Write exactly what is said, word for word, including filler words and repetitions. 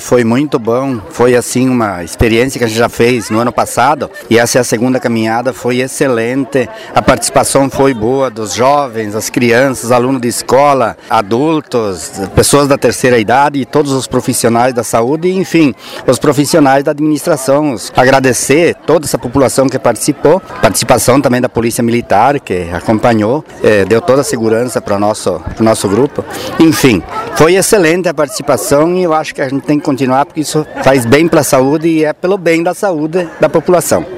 foi muito bom, foi assim uma experiência que a gente já fez no ano passado e essa é a segunda caminhada, foi excelente, a participação foi boa dos jovens, as crianças, alunos de escola, adultos, pessoas da terceira idade e todos os profissionais da saúde e enfim, os profissionais da administração. Agradecer toda essa população que participou, participação também da Polícia Militar que acompanhou, eh, deu toda a segurança para o nosso, pro nosso grupo, enfim, foi excelente a participação e eu acho que a gente tem que continuar porque isso faz bem para a saúde e é pelo bem da saúde da população.